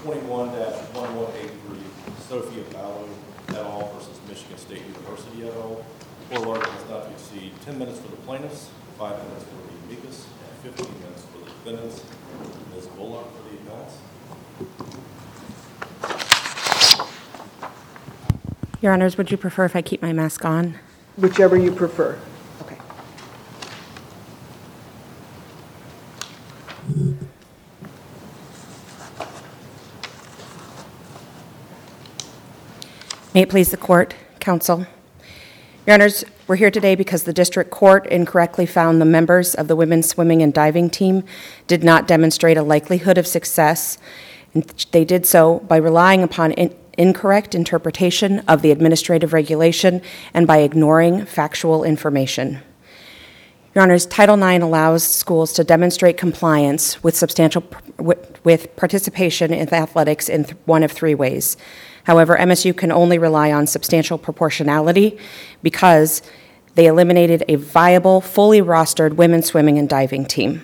21-1183, Sophia Ballo et al. Versus Michigan State University et al. Oral arguments not to exceed 10 minutes for the plaintiffs, 5 minutes for the amicus, and 15 minutes for the defendants. Ms. Bullock for the appellants. Your Honors, would you prefer if I keep my mask on? Whichever you prefer. Okay. May it please the court, counsel. Your Honors, we're here today because the district court incorrectly found the members of the women's swimming and diving team did not demonstrate a likelihood of success, and they did so by relying upon incorrect interpretation of the administrative regulation and by ignoring factual information. Your Honors, Title IX allows schools to demonstrate compliance with with participation in athletics in one of three ways. However, MSU can only rely on substantial proportionality because they eliminated a viable, fully rostered women's swimming and diving team.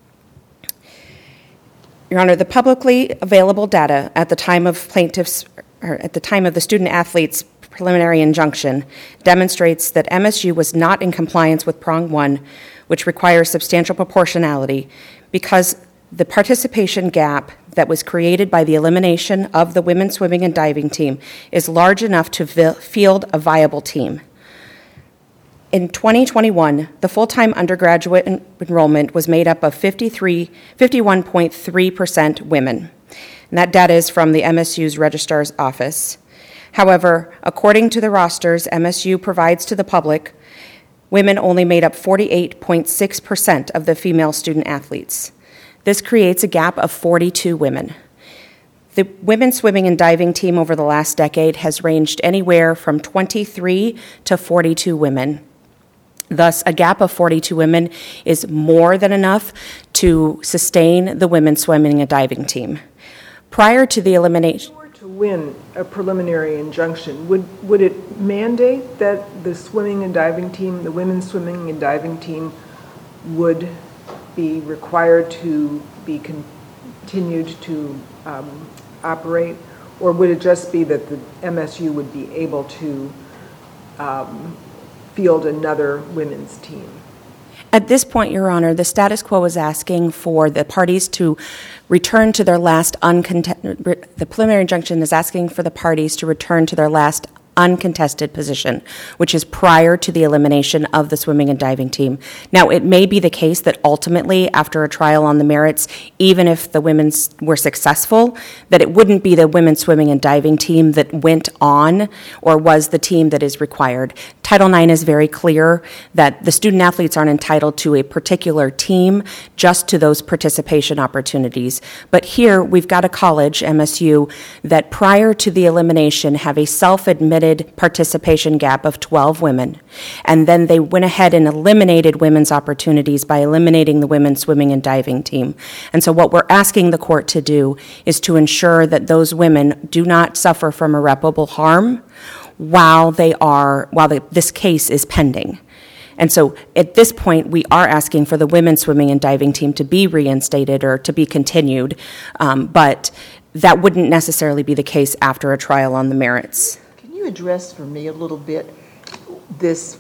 Your Honor, the publicly available data at the time of the student athlete's preliminary injunction demonstrates that MSU was not in compliance with prong 1, which requires substantial proportionality, because the participation gap that was created by the elimination of the women's swimming and diving team is large enough to field a viable team. In 2021, the full-time undergraduate enrollment was made up of 51.3% women. And that data is from the MSU's Registrar's Office. However, according to the rosters MSU provides to the public, women only made up 48.6% of the female student athletes. This creates a gap of 42 women. The women's swimming and diving team over the last decade has ranged anywhere from 23 to 42 women. Thus, a gap of 42 women is more than enough to sustain the women's swimming and diving team. Prior to the elimination... If you were to win a preliminary injunction, would it mandate that the swimming and diving team, the women's swimming and diving team, would be required to be continued to operate? Or would it just be that the MSU would be able to field another women's team? At this point, Your Honor, the status quo is asking for the parties to return to their last the preliminary injunction is asking for the parties to return to their last uncontested position, which is prior to the elimination of the swimming and diving team. Now, it may be the case that ultimately, after a trial on the merits, even if the women were successful, that it wouldn't be the women's swimming and diving team that went on or was the team that is required. Title IX is very clear that the student athletes aren't entitled to a particular team, just to those participation opportunities. But here, we've got a college, MSU, that prior to the elimination have a self-admitted participation gap of 12 women. And then they went ahead and eliminated women's opportunities by eliminating the women's swimming and diving team. And so what we're asking the court to do is to ensure that those women do not suffer from irreparable harm while this case is pending. And so at this point, we are asking for the women's swimming and diving team to be reinstated or to be continued, but that wouldn't necessarily be the case after a trial on the merits. Can you address for me a little bit this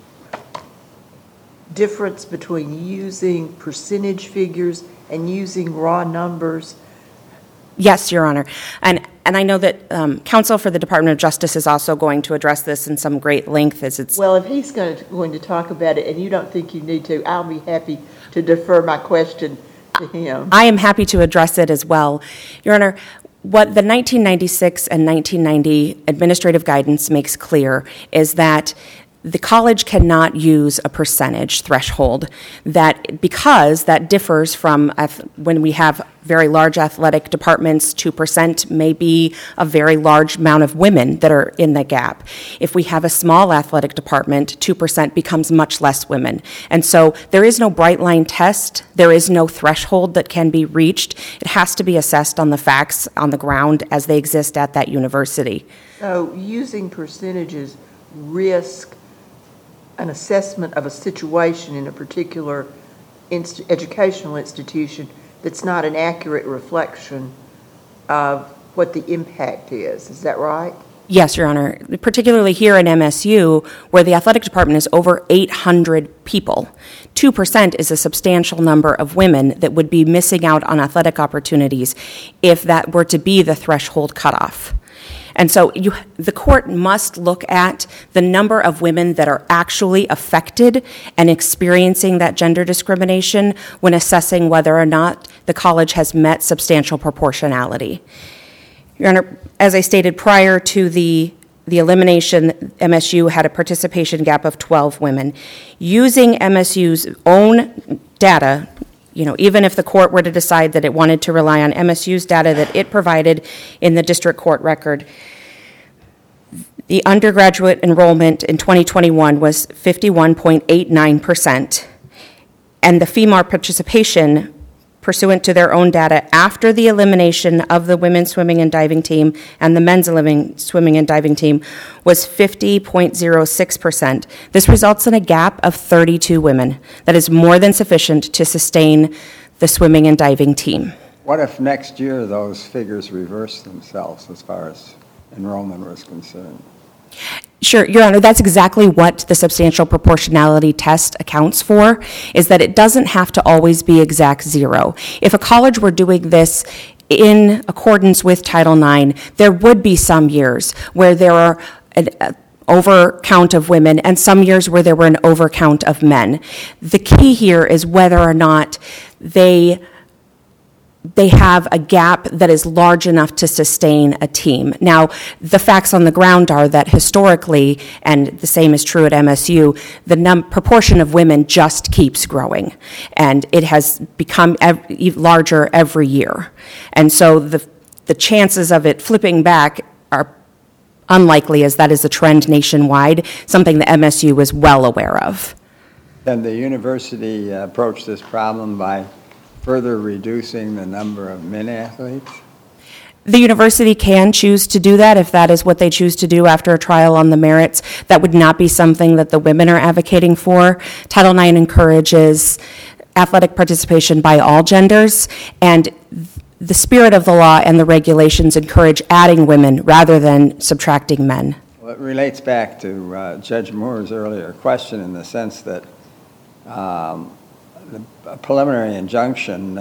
difference between using percentage figures and using raw numbers? Yes, Your Honor. And I know that counsel for the Department of Justice is also going to address this in some great length as it's... Well, if he's going to talk about it and you don't think you need to, I'll be happy to defer my question to him. I am happy to address it as well. Your Honor, what the 1996 and 1990 administrative guidance makes clear is that the college cannot use a percentage threshold because that differs from when we have very large athletic departments. 2% may be a very large amount of women that are in the gap. If we have a small athletic department, 2% becomes much less women. And so there is no bright line test. There is no threshold that can be reached. It has to be assessed on the facts on the ground as they exist at that university. So using percentages risk an assessment of a situation in a particular educational institution that's not an accurate reflection of what the impact is. Is that right? Yes, Your Honor. Particularly here in MSU, where the athletic department is over 800 people, 2% is a substantial number of women that would be missing out on athletic opportunities if that were to be the threshold cutoff. And so the court must look at the number of women that are actually affected and experiencing that gender discrimination when assessing whether or not the college has met substantial proportionality. Your Honor, as I stated prior to the elimination, MSU had a participation gap of 12 women. Using MSU's own data, even if the court were to decide that it wanted to rely on MSU's data that it provided in the district court record, the undergraduate enrollment in 2021 was 51.89%, and the female participation pursuant to their own data after the elimination of the women's swimming and diving team and the men's swimming and diving team was 50.06%. This results in a gap of 32 women. That is more than sufficient to sustain the swimming and diving team. What if next year those figures reverse themselves as far as enrollment was concerned? Sure, Your Honor, that's exactly what the substantial proportionality test accounts for, is that it doesn't have to always be exact zero. If a college were doing this in accordance with Title IX, there would be some years where there are an overcount of women and some years where there were an overcount of men. The key here is whether or not they have a gap that is large enough to sustain a team. Now, the facts on the ground are that historically, and the same is true at MSU, the proportion of women just keeps growing, and it has become larger every year. And so the chances of it flipping back are unlikely, as that is a trend nationwide, something that MSU is well aware of. Can the university approach this problem by further reducing the number of men athletes? The university can choose to do that if that is what they choose to do after a trial on the merits. That would not be something that the women are advocating for. Title IX encourages athletic participation by all genders, and the spirit of the law and the regulations encourage adding women rather than subtracting men. Well, it relates back to Judge Moore's earlier question in the sense that the preliminary injunction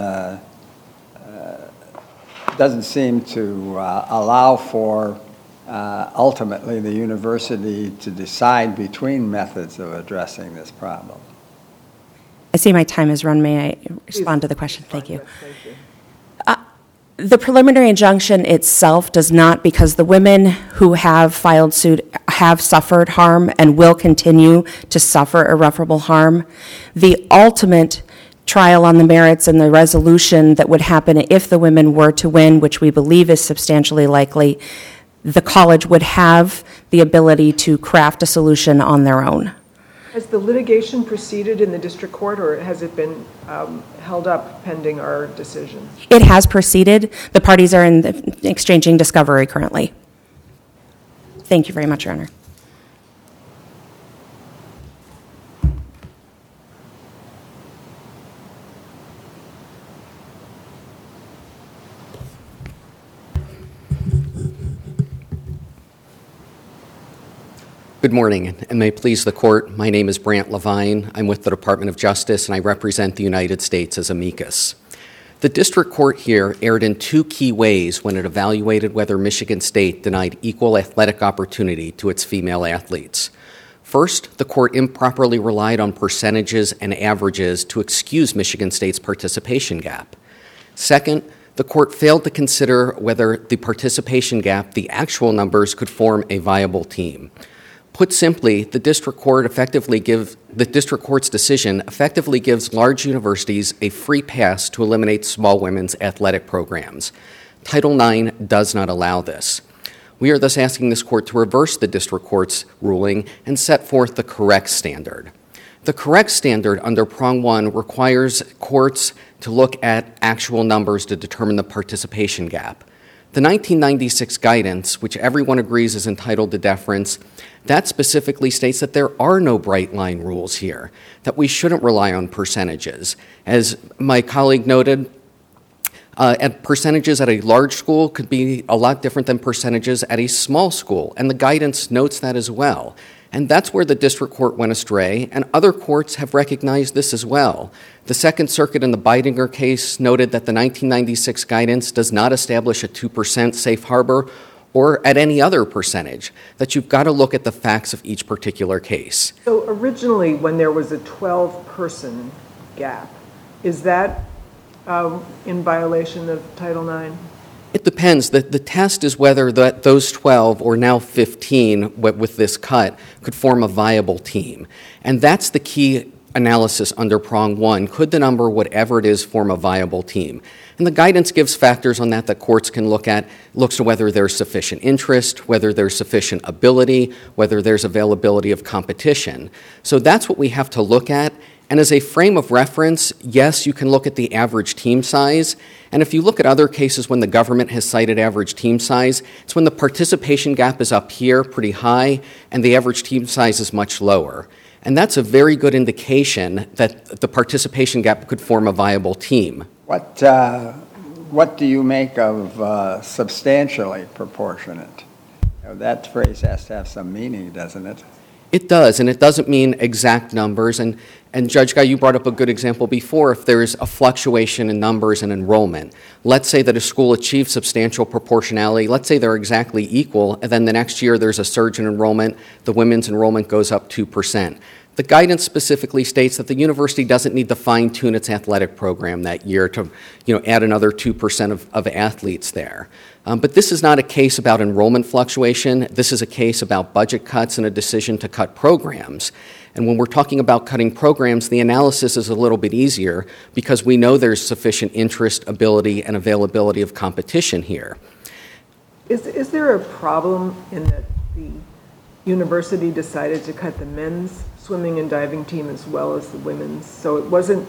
doesn't seem to allow for ultimately the university to decide between methods of addressing this problem. I see my time has run. May I respond to the question? Thank you. Thank you. The preliminary injunction itself does not, because the women who have filed suit have suffered harm and will continue to suffer irreparable harm. The ultimate trial on the merits and the resolution that would happen if the women were to win, which we believe is substantially likely, the college would have the ability to craft a solution on their own. Has the litigation proceeded in the district court, or has it been held up pending our decision? It has proceeded. The parties are exchanging discovery currently. Thank you very much, Your Honor. Good morning, and may it please the court. My name is Brant Levine. I'm with the Department of Justice, and I represent the United States as amicus. The district court here erred in two key ways when it evaluated whether Michigan State denied equal athletic opportunity to its female athletes. First, the court improperly relied on percentages and averages to excuse Michigan State's participation gap. Second, the court failed to consider whether the participation gap, the actual numbers, could form a viable team. Put simply, the district court's decision effectively gives large universities a free pass to eliminate small women's athletic programs. Title IX does not allow this. We are thus asking this court to reverse the district court's ruling and set forth the correct standard. The correct standard under prong one requires courts to look at actual numbers to determine the participation gap. The 1996 guidance, which everyone agrees is entitled to deference, that specifically states that there are no bright line rules here, that we shouldn't rely on percentages. As my colleague noted, And percentages at a large school could be a lot different than percentages at a small school, and the guidance notes that as well. And that's where the district court went astray, and other courts have recognized this as well. The Second Circuit in the Beidinger case noted that the 1996 guidance does not establish a 2% safe harbor or at any other percentage, that you've got to look at the facts of each particular case. So originally, when there was a 12-person gap, is that in violation of Title IX? It depends. The test is whether those 12 or now 15 with this cut could form a viable team. And that's the key analysis under prong one. Could the number, whatever it is, form a viable team? And the guidance gives factors on that courts can look at, looks to whether there's sufficient interest, whether there's sufficient ability, whether there's availability of competition. So that's what we have to look at. And as a frame of reference, yes, you can look at the average team size. And if you look at other cases when the government has cited average team size, it's when the participation gap is up here pretty high and the average team size is much lower. And that's a very good indication that the participation gap could form a viable team. What do you make of substantially proportionate? That phrase has to have some meaning, doesn't it? It does, and it doesn't mean exact numbers. And Judge Guy, you brought up a good example before. If there's a fluctuation in numbers and enrollment, let's say that a school achieves substantial proportionality, let's say they're exactly equal, and then the next year there's a surge in enrollment, the women's enrollment goes up 2%. The guidance specifically states that the university doesn't need to fine-tune its athletic program that year to add another 2% of athletes there. But this is not a case about enrollment fluctuation. This is a case about budget cuts and a decision to cut programs. And when we're talking about cutting programs, the analysis is a little bit easier because we know there's sufficient interest, ability, and availability of competition here. Is there a problem in that the university decided to cut the men's swimming and diving team as well as the women's? So it wasn't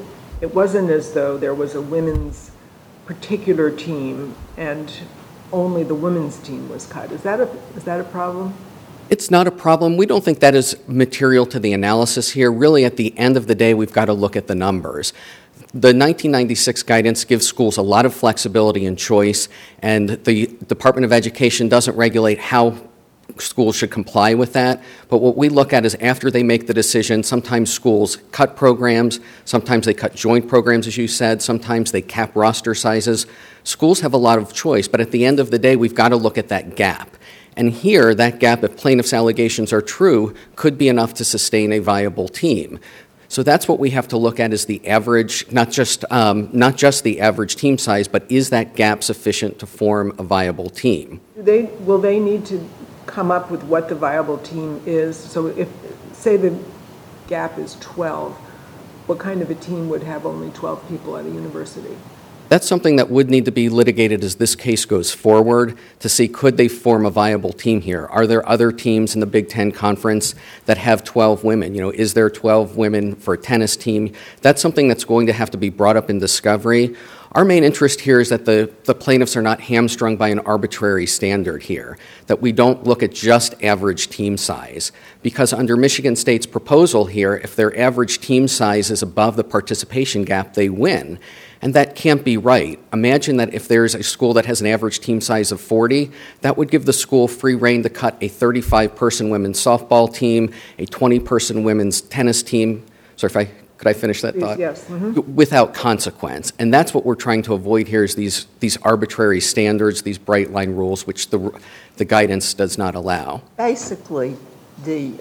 as though there was a women's particular team and only the women's team was cut. Is that a problem? It's not a problem. We don't think that is material to the analysis here. Really, at the end of the day, we've got to look at the numbers. The 1996 guidance gives schools a lot of flexibility and choice, and the Department of Education doesn't regulate how schools should comply with that. But what we look at is after they make the decision, sometimes schools cut programs, sometimes they cut joint programs, as you said, sometimes they cap roster sizes. Schools have a lot of choice, but at the end of the day, we've got to look at that gap. And here, that gap, if plaintiff's allegations are true, could be enough to sustain a viable team. So that's what we have to look at is the average, not just the average team size, but is that gap sufficient to form a viable team? Will they need to come up with what the viable team is? So if, say the gap is 12, what kind of a team would have only 12 people at a university? That's something that would need to be litigated as this case goes forward to see could they form a viable team here. Are there other teams in the Big Ten Conference that have 12 women? Is there 12 women for a tennis team? That's something that's going to have to be brought up in discovery. Our main interest here is that the plaintiffs are not hamstrung by an arbitrary standard here, that we don't look at just average team size. Because under Michigan State's proposal here, if their average team size is above the participation gap, they win. And that can't be right. Imagine that if there's a school that has an average team size of 40, that would give the school free rein to cut a 35-person women's softball team, a 20-person women's tennis team. Sorry, could I finish that thought? Yes. Mm-hmm. Without consequence. And that's what we're trying to avoid here is these arbitrary standards, these bright line rules, which the guidance does not allow. Basically, the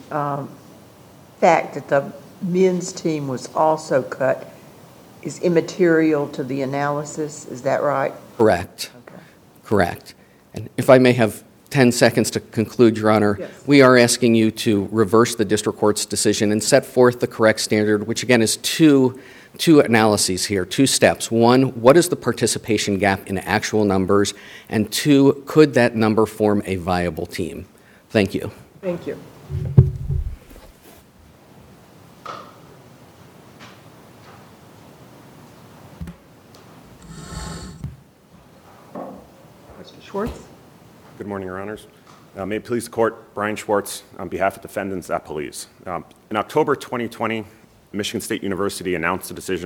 fact that the men's team was also cut is immaterial to the analysis. Is that right? Correct. Okay. Correct. And if I may have 10 seconds to conclude, Your Honor, yes. We are asking you to reverse the district court's decision and set forth the correct standard, which again is two analyses here, two steps. One, what is the participation gap in actual numbers? And two, could that number form a viable team? Thank you. Thank you. Mr. Schwartz? Good morning, Your Honors. May it please the Court, Brian Schwartz on behalf of defendants at police. In October 2020, Michigan State University announced a decision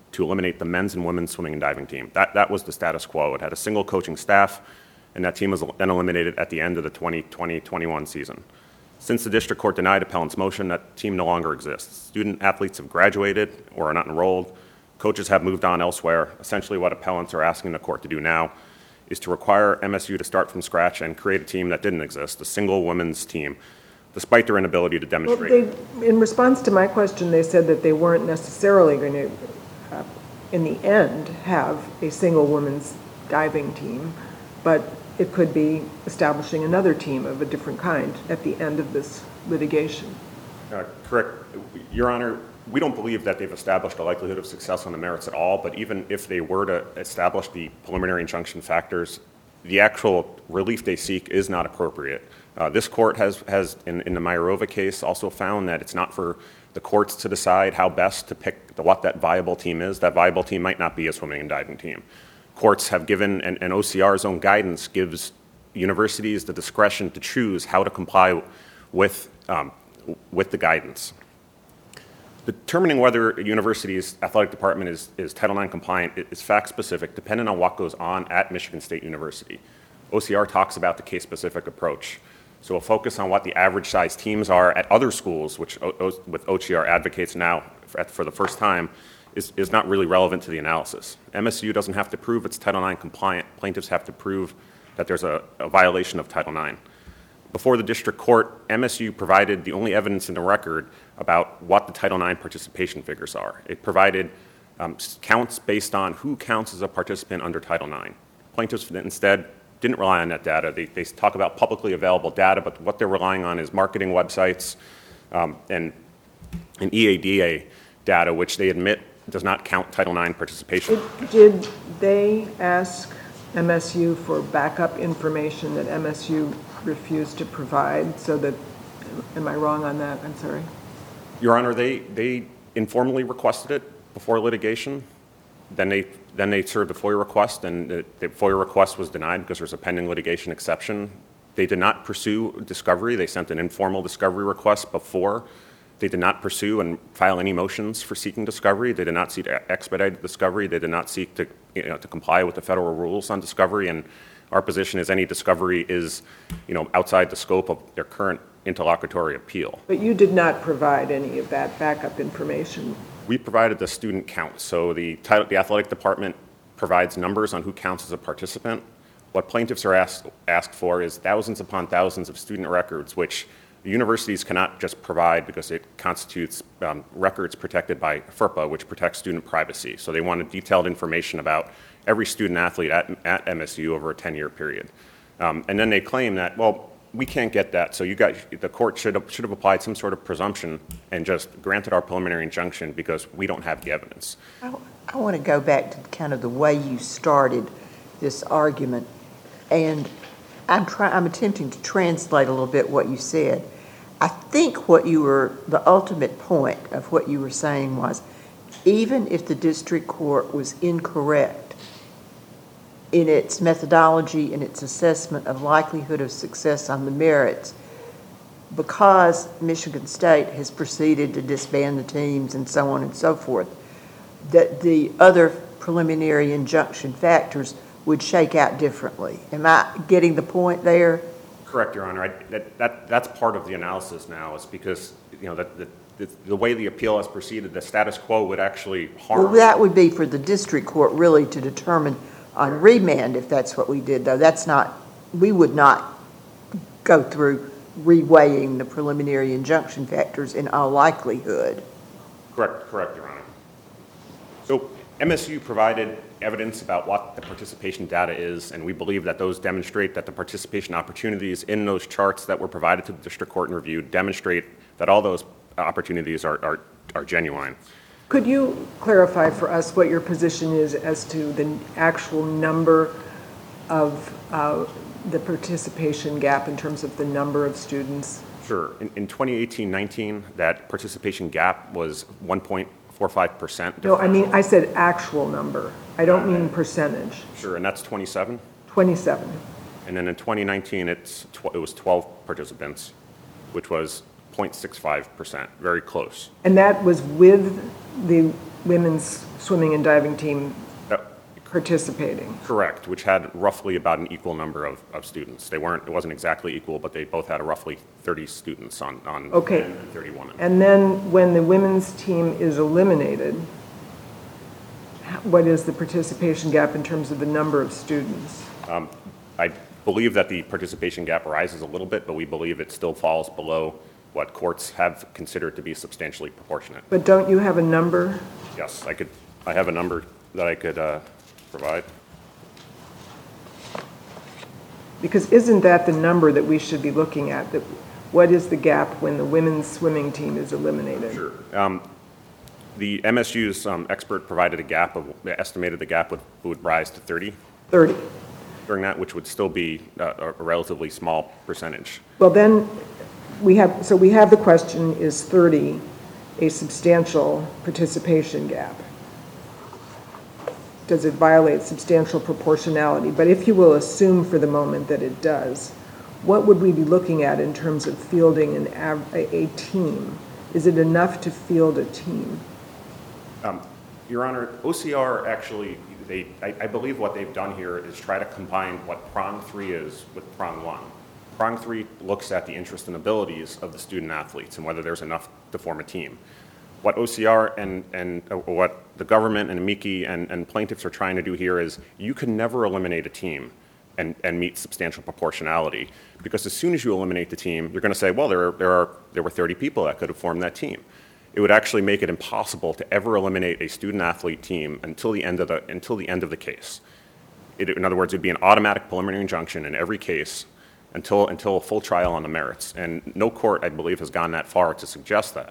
to eliminate the men's and women's swimming and diving team. That was the status quo. It had a single coaching staff, and that team was then eliminated at the end of the 2020-21 season. Since the district court denied appellant's motion, that team no longer exists. Student athletes have graduated or are not enrolled. Coaches have moved on elsewhere. Essentially what appellants are asking the court to do now is to require MSU to start from scratch and create a team that didn't exist, a single women's team, despite their inability to demonstrate. Well, in response to my question, they said that they weren't necessarily going to, in the end, have a single women's diving team, but it could be establishing another team of a different kind at the end of this litigation. Correct. Your Honor, we don't believe that they've established a likelihood of success on the merits at all, but even if they were to establish the preliminary injunction factors, the actual relief they seek is not appropriate. This court has in the Mayorova case, also found that it's not for the courts to decide how best to pick what that viable team is. That viable team might not be a swimming and diving team. Courts have given, and OCR's own guidance gives universities the discretion to choose how to comply with the guidance. Determining whether a university's athletic department is Title IX compliant is fact-specific, depending on what goes on at Michigan State University. OCR talks about the case-specific approach. So a focus on what the average size teams are at other schools, which with OCR advocates now for the first time, is not really relevant to the analysis. MSU doesn't have to prove it's Title IX compliant. Plaintiffs have to prove that there's a violation of Title IX. Before the district court, MSU provided the only evidence in the record about what the Title IX participation figures are. It provided counts based on who counts as a participant under Title IX. Plaintiffs instead didn't rely on that data. They talk about publicly available data, but what they're relying on is marketing websites and EADA data, which they admit does not count Title IX participation. Did they ask MSU for backup information that MSU refused to provide? So that, am I wrong on that? I'm sorry. Your Honor, they informally requested it before litigation. Then they served a FOIA request, and the FOIA request was denied because there's a pending litigation exception. They did not pursue discovery. They sent an informal discovery request before. They did not pursue and file any motions for seeking discovery. They did not seek expedited discovery. They did not seek to comply with the federal rules on discovery. And our position is any discovery is, outside the scope of their current interlocutory appeal. But you did not provide any of that backup information. We provided the student count. So the athletic department provides numbers on who counts as a participant. What plaintiffs are asked for is thousands upon thousands of student records, which the universities cannot just provide because it constitutes records protected by FERPA, which protects student privacy. So they wanted detailed information about every student athlete at MSU over a 10-year period. And then they claim that, well, we can't get that, so the court should have applied some sort of presumption and just granted our preliminary injunction because we don't have the evidence. I want to go back to kind of the way you started this argument, and I'm attempting to translate a little bit what you said. I think the ultimate point of what you were saying was, even if the district court was incorrect in its methodology and its assessment of likelihood of success on the merits, because Michigan State has proceeded to disband the teams and so on and so forth, that the other preliminary injunction factors would shake out differently. Am I getting the point there? Correct, Your Honor. That's part of the analysis now, is because the way the appeal has proceeded, the status quo would actually harm. Well, that would be for the district court really to determine on remand if that's what we did, though. We would not go through reweighing the preliminary injunction factors in all likelihood. Correct, Your Honor. So MSU provided evidence about what the participation data is, and we believe that those demonstrate that the participation opportunities in those charts that were provided to the district court and reviewed demonstrate that all those opportunities are genuine. Could you clarify for us what your position is as to the actual number of the participation gap in terms of the number of students? Sure. In 2018-19, that participation gap was 1.45%. No, I mean, I said actual number. I don't mean percentage. Sure, and that's 27? 27. And then in 2019, it was 12 participants, which was 0.65%, very close. And that was with the women's swimming and diving team Uh, participating. Correct, which had roughly about an equal number of students. It wasn't exactly equal, but they both had roughly 30 students on Okay. men and 30 women. And then when the women's team is eliminated, what is the participation gap in terms of the number of students? I believe that the participation gap rises a little bit, but we believe it still falls below what courts have considered to be substantially proportionate. But don't you have a number? Yes, I have a number that I could provide. Because isn't that the number that we should be looking at? That what is the gap when the women's swimming team is eliminated? Sure. The MSU's expert provided estimated the gap would rise to 30 30. during that, which would still be a relatively small percentage. Well, then, we have the question, is 30 a substantial participation gap? Does it violate substantial proportionality? But if you will assume for the moment that it does, what would we be looking at in terms of fielding a team? Is it enough to field a team? Your Honor, OCR actually, I believe what they've done here is try to combine what prong 3 is with prong 1. Prong 3 looks at the interest and abilities of the student athletes and whether there's enough to form a team. What OCR and what the government and amici and plaintiffs are trying to do here is you can never eliminate a team and meet substantial proportionality, because as soon as you eliminate the team, you're going to say, well, there were 30 people that could have formed that team. It would actually make it impossible to ever eliminate a student athlete team until the end of the case. In other words, it'd be an automatic preliminary injunction in every case until a full trial on the merits. And no court, I believe, has gone that far to suggest that.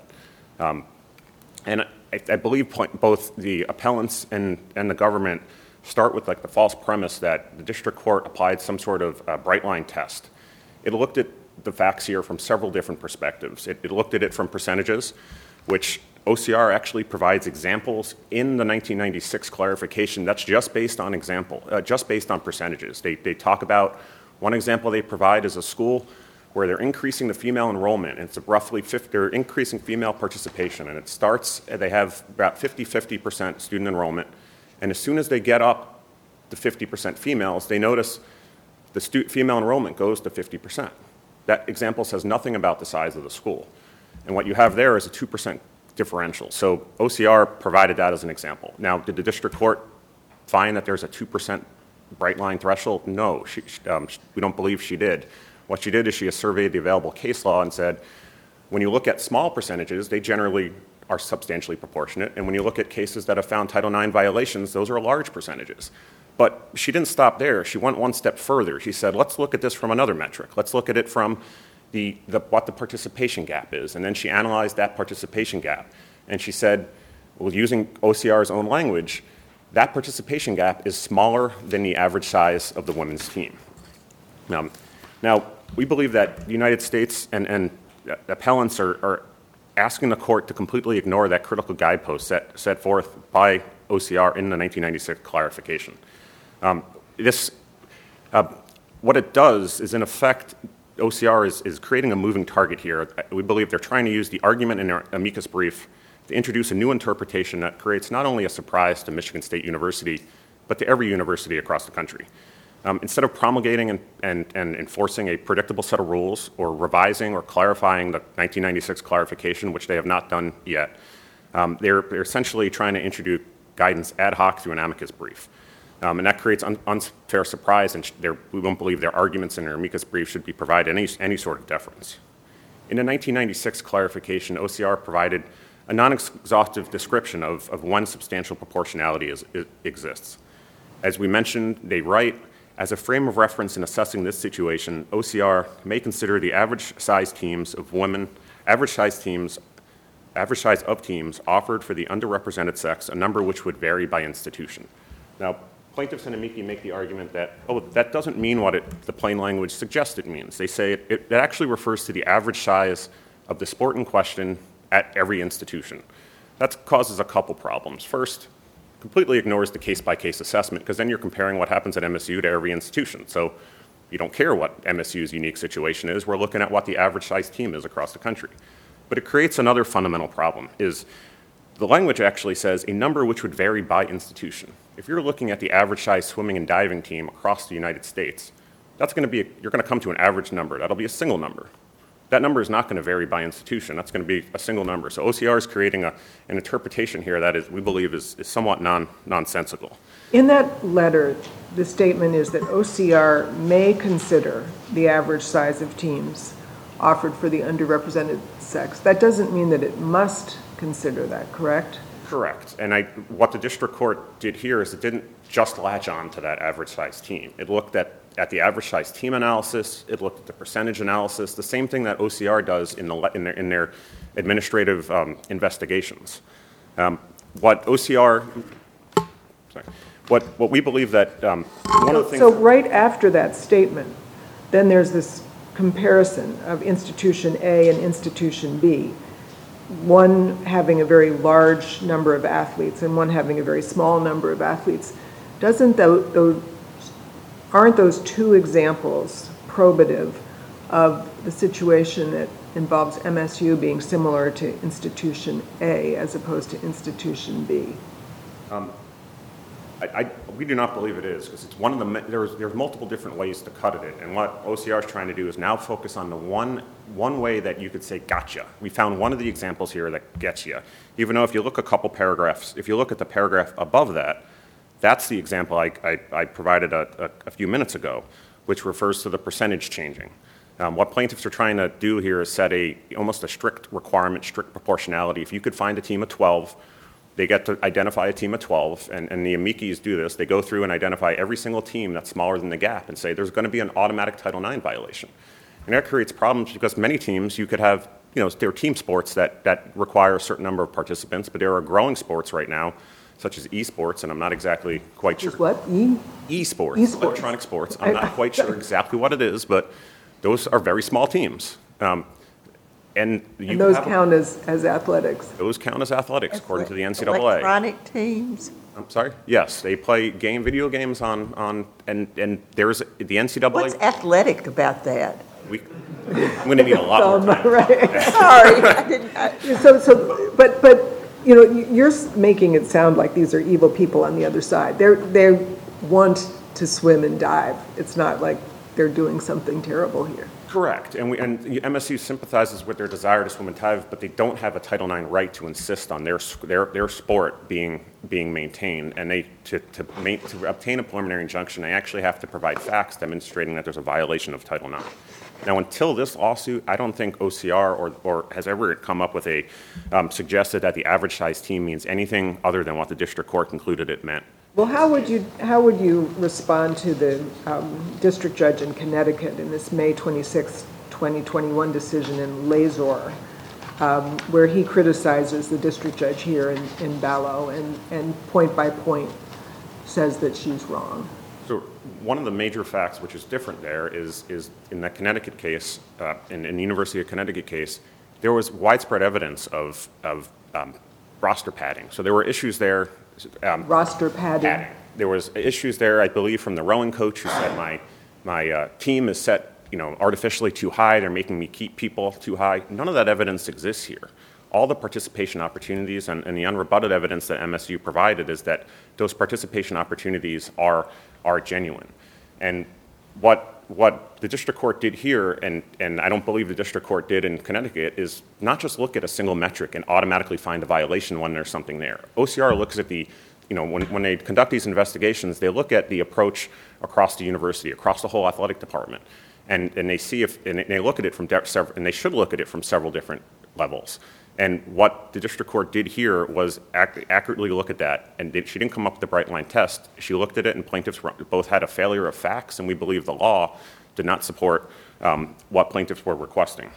And I believe both the appellants and the government start with like the false premise that the district court applied some sort of bright line test. It looked at the facts here from several different perspectives. It looked at it from percentages, which OCR actually provides examples in the 1996 clarification that's just based on percentages. They talk about, one example they provide is a school where they're increasing the female enrollment, and it's roughly they're increasing female participation, and it starts, they have about 50% student enrollment, and as soon as they get up to 50% females, they notice the female enrollment goes to 50%. That example says nothing about the size of the school. And what you have there is a 2% differential. So OCR provided that as an example. Now, did the district court find that there's a 2% bright line threshold? No, we don't believe she did. What she did is she surveyed the available case law and said, when you look at small percentages, they generally are substantially proportionate. And when you look at cases that have found Title IX violations, those are large percentages. But she didn't stop there. She went one step further. She said, let's look at this from another metric. Let's look at it from what the participation gap is. And then she analyzed that participation gap. And she said, well, using OCR's own language, that participation gap is smaller than the average size of the women's team. Now we believe that the United States and appellants are asking the court to completely ignore that critical guidepost set forth by OCR in the 1996 clarification. What it does is, in effect, OCR is creating a moving target here. We believe they're trying to use the argument in their amicus brief to introduce a new interpretation that creates not only a surprise to Michigan State University, but to every university across the country. Instead of promulgating and enforcing a predictable set of rules or revising or clarifying the 1996 clarification, which they have not done yet, they're essentially trying to introduce guidance ad hoc through an amicus brief. And that creates unfair surprise, and we won't believe their arguments in their amicus brief should be provided any sort of deference. In the 1996 clarification, OCR provided a non-exhaustive description of when substantial proportionality exists. As we mentioned, they write, as a frame of reference in assessing this situation, OCR may consider the average size of teams offered for the underrepresented sex, a number which would vary by institution. Now, plaintiffs and amici make the argument that, that doesn't mean what the plain language suggests it means. They say it actually refers to the average size of the sport in question at every institution. That causes a couple problems. First, completely ignores the case-by-case assessment, because then you're comparing what happens at MSU to every institution. So you don't care what MSU's unique situation is. We're looking at what the average size team is across the country. But it creates another fundamental problem, is The language actually says a number which would vary by institution. If you're looking at the average size swimming and diving team across the United States, that's going to be, you're going to come to an average number. That'll be a single number. That number is not going to vary by institution. That's going to be a single number. So OCR is creating an interpretation here that is, we believe is somewhat nonsensical. In that letter, the statement is that OCR may consider the average size of teams offered for the underrepresented sex. That doesn't mean that it must consider that, correct? Correct. And what the district court did here is it didn't just latch on to that average size team. It looked at the average size team analysis. It looked at the percentage analysis, the same thing that OCR does in their administrative investigations. What we believe that one of the things. So right after that statement, then there's this comparison of institution A and institution B, one having a very large number of athletes and one having a very small number of athletes. Aren't those two examples probative of the situation that involves MSU being similar to institution A as opposed to institution B? We do not believe it is, because it's one of the there's multiple different ways to cut at it, and what OCR is trying to do is now focus on the one way that you could say gotcha. We found one of the examples here that gets you, even though if you look a couple paragraphs, if you look at the paragraph above that, that's the example I provided a few minutes ago, which refers to the percentage changing. What plaintiffs are trying to do here is set almost a strict requirement, strict proportionality. If you could find a team of 12, they get to identify a team of 12, and the amicis do this. They go through and identify every single team that's smaller than the gap and say there's going to be an automatic Title IX violation. And that creates problems because many teams you could have, there are team sports that require a certain number of participants, but there are growing sports right now, such as esports, and I'm not exactly quite sure. What? Esports, electronic sports. I'm not quite sure exactly what it is, but those are very small teams. And those count as athletics? Those count as athletics, according to the NCAA. Electronic teams? I'm sorry? Yes, they play video games and there's the NCAA. What's athletic about that? I'm going to need a lot more time. Right. Sorry, I didn't. But you're making it sound like these are evil people on the other side. They want to swim and dive. It's not like they're doing something terrible here. Correct, and MSU sympathizes with their desire to swim and dive, but they don't have a Title IX right to insist on their sport being maintained. And to obtain a preliminary injunction, they actually have to provide facts demonstrating that there's a violation of Title IX. Now, until this lawsuit, I don't think OCR or has ever come up with suggested that the average size team means anything other than what the district court concluded it meant. Well, how would you respond to the district judge in Connecticut in this May 26, 2021 decision in Lazor, where he criticizes the district judge here in Ballo and point by point says that she's wrong? So one of the major facts which is different there is in that Connecticut case, in the University of Connecticut case, there was widespread evidence of roster padding. So there were issues there. Roster padding. There was issues there, I believe, from the rowing coach who said my team is set, artificially too high. They're making me keep people too high. None of that evidence exists here. All the participation opportunities and the unrebutted evidence that MSU provided is that those participation opportunities are genuine. And what the district court did here, and I don't believe the district court did in Connecticut, is not just look at a single metric and automatically find a violation when there's something there. OCR looks at when they conduct these investigations, they look at the approach across the university, across the whole athletic department, and they see they look at it from several, and they should look at it from several different levels. And what the district court did here was accurately look at that, and she didn't come up with the bright line test. She looked at it, and plaintiffs both had a failure of facts, and we believe the law did not support what plaintiffs were requesting.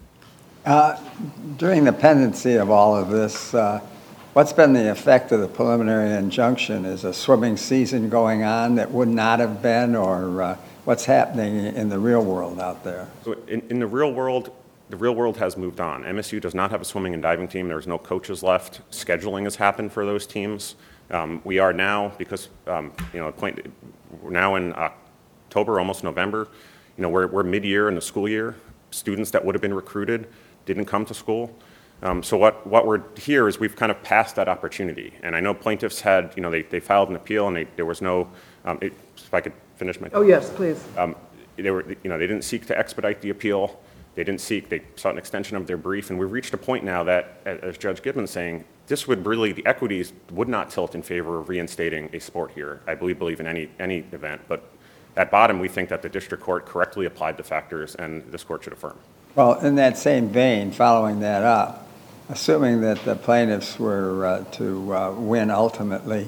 During the pendency of all of this, what's been the effect of the preliminary injunction? Is a swimming season going on that would not have been, or what's happening in the real world out there? So in the real world has moved on. MSU does not have a swimming and diving team. There's no coaches left. Scheduling has happened for those teams. We are now, because we're now in October, almost November. We're mid-year in the school year. Students that would have been recruited didn't come to school. So what we're here is we've kind of passed that opportunity. And I know plaintiffs had, they filed an appeal and there was no, if I could finish my. Oh, yes, please. They didn't seek to expedite the appeal. They sought an extension of their brief. And we've reached a point now that, as Judge Gibbons saying, this would really, the equities would not tilt in favor of reinstating a sport here, I believe in any event. But at bottom, we think that the district court correctly applied the factors and this court should affirm. Well, in that same vein, following that up, assuming that the plaintiffs were to win ultimately,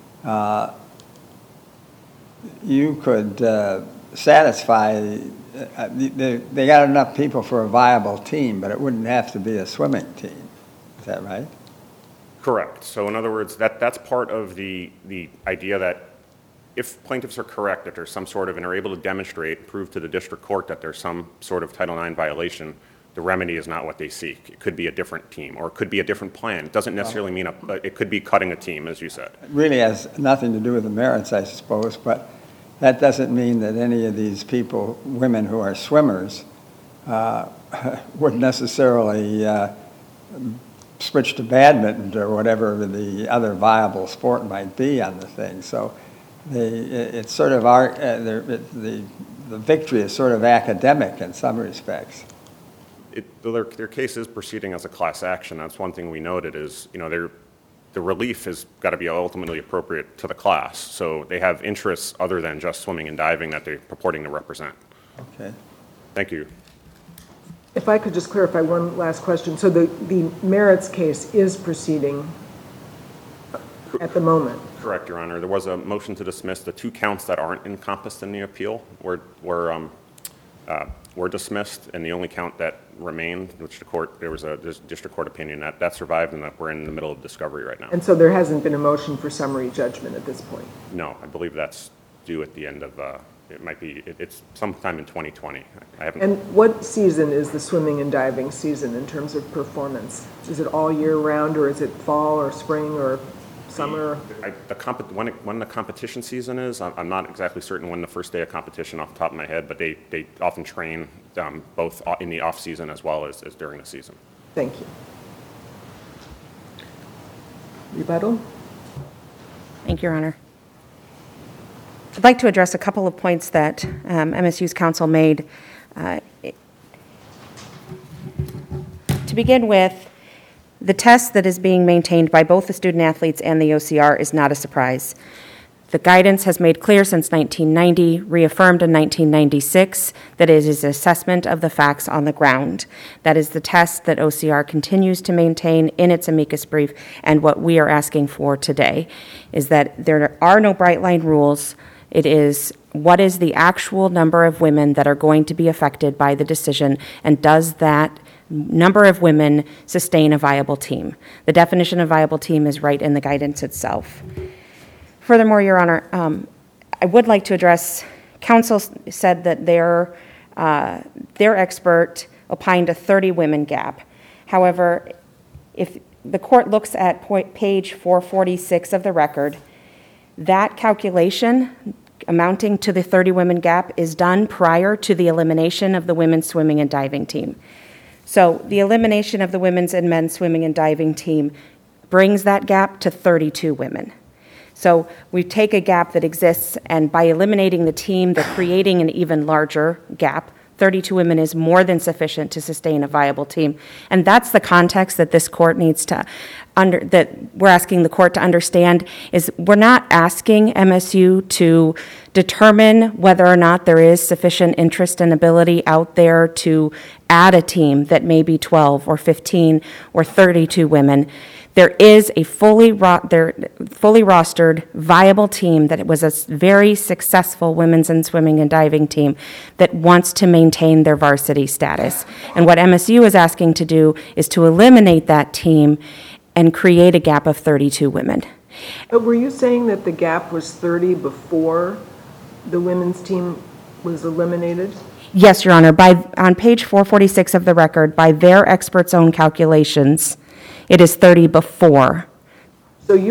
you could satisfy, they got enough people for a viable team, but it wouldn't have to be a swimming team. Is that right? Correct. So in other words, that's part of the idea that if plaintiffs are correct that there's some sort of, and are able to demonstrate, prove to the district court that there's some sort of Title IX violation, the remedy is not what they seek. It could be a different team, or it could be a different plan. It doesn't necessarily mean it could be cutting a team, as you said. It really has nothing to do with the merits, I suppose, but that doesn't mean that any of these people, women who are swimmers, would necessarily switch to badminton or whatever the other viable sport might be on the thing. So it's sort of the victory is sort of academic in some respects. Their case is proceeding as a class action. That's one thing we noted is, the relief has got to be ultimately appropriate to the class. So they have interests other than just swimming and diving that they're purporting to represent. Okay. Thank you. If I could just clarify one last question. So the merits case is proceeding at the moment? Correct, Your Honor. There was a motion to dismiss. The 2 counts that aren't encompassed in the appeal were dismissed, and the only count that remained, which there was a district court opinion that survived, and that we're in the middle of discovery right now. And so there hasn't been a motion for summary judgment at this point? No, I believe that's due at the end of, it's sometime in 2020. And what season is the swimming and diving season in terms of performance? Is it all year round, or is it fall or spring or summer? When the competition season is, I'm not exactly certain when the first day of competition off the top of my head, but they often train both in the off season as well as during the season. Thank you. Rebuttal? Thank you, Your Honor. I'd like to address a couple of points that MSU's counsel made. To begin with, the test that is being maintained by both the student athletes and the OCR is not a surprise. The guidance has made clear since 1990, reaffirmed in 1996, that it is assessment of the facts on the ground. That is the test that OCR continues to maintain in its amicus brief, and what we are asking for today is that there are no bright line rules. It is what is the actual number of women that are going to be affected by the decision, and does that number of women sustain a viable team? The definition of viable team is right in the guidance itself. Furthermore, Your Honor, I would like to address, counsel said that their expert opined a 30 women gap. However, if the court looks at page 446 of the record, that calculation amounting to the 30 women gap is done prior to the elimination of the women's swimming and diving team. So the elimination of the women's and men's swimming and diving team brings that gap to 32 women. So we take a gap that exists, and by eliminating the team, they're creating an even larger gap. 32 women is more than sufficient to sustain a viable team. And that's the context that this court needs to that we're asking the court to understand, is we're not asking MSU to determine whether or not there is sufficient interest and ability out there to add a team that may be 12 or 15 or 32 women. There is a fully rostered, viable team that was a very successful women's and swimming and diving team that wants to maintain their varsity status. And what MSU is asking to do is to eliminate that team and create a gap of 32 women. But were you saying that the gap was 30 before the women's team was eliminated? Yes, Your Honor. On page 446 of the record, by their experts' own calculations, it is 30 before. So the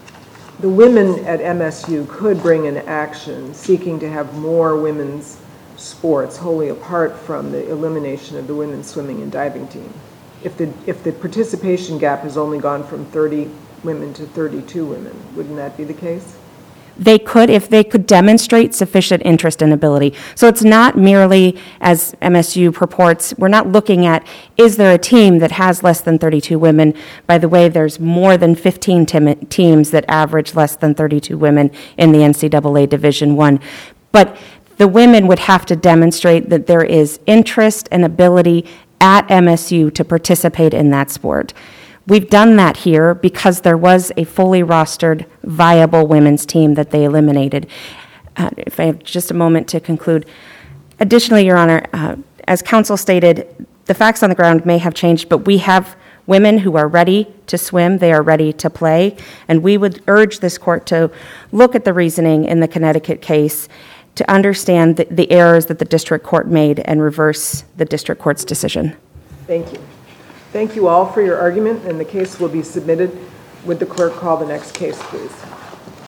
women at MSU could bring an action seeking to have more women's sports wholly apart from the elimination of the women's swimming and diving team? If the participation gap has only gone from 30 women to 32 women, wouldn't that be the case? They could, if they could demonstrate sufficient interest and ability. So it's not merely, as MSU purports, we're not looking at, is there a team that has less than 32 women? By the way, there's more than 15 teams that average less than 32 women in the NCAA Division I. But the women would have to demonstrate that there is interest and ability at MSU to participate in that sport. We've done that here because there was a fully rostered, viable women's team that they eliminated. If I have just a moment to conclude. Additionally, Your Honor, as counsel stated, the facts on the ground may have changed, but we have women who are ready to swim, they are ready to play, and we would urge this court to look at the reasoning in the Connecticut case to understand the errors that the district court made and reverse the district court's decision. Thank you. Thank you all for your argument, and the case will be submitted. Would the clerk call the next case, please?